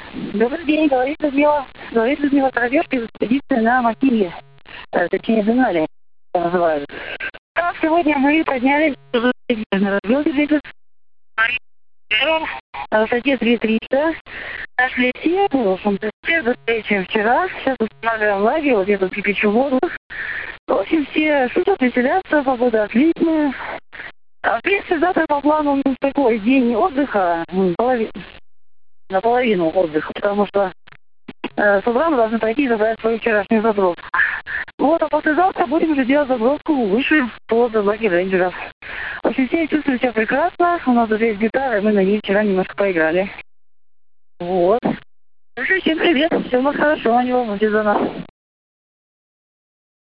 Добрый день, говорит Людмила. Говорит Людмила Коробешка из экспедиции на Макиеве. Точнее, Денали называют. Сегодня мы поднялись на развилке двигаться на высоте 3300. Нашли все, в общем-то, все быстрее, чем вчера. Сейчас устанавливаем лагерь, вот я тут кипячу воду. В общем, все шутят, веселятся, погода отличная. В принципе, завтра по плану у нас такой день отдыха, наполовину отдыха, потому что с утра мы должны пойти и забрать свой вчерашний заброс. Вот, а послезавтра будем уже делать заброску выше под лагерь рейнджеров. В общем, все чувствуют себя прекрасно. У нас уже есть гитара, мы на ней вчера немножко поиграли. Вот. Всем привет, все у нас хорошо, не волнуйтесь за нас.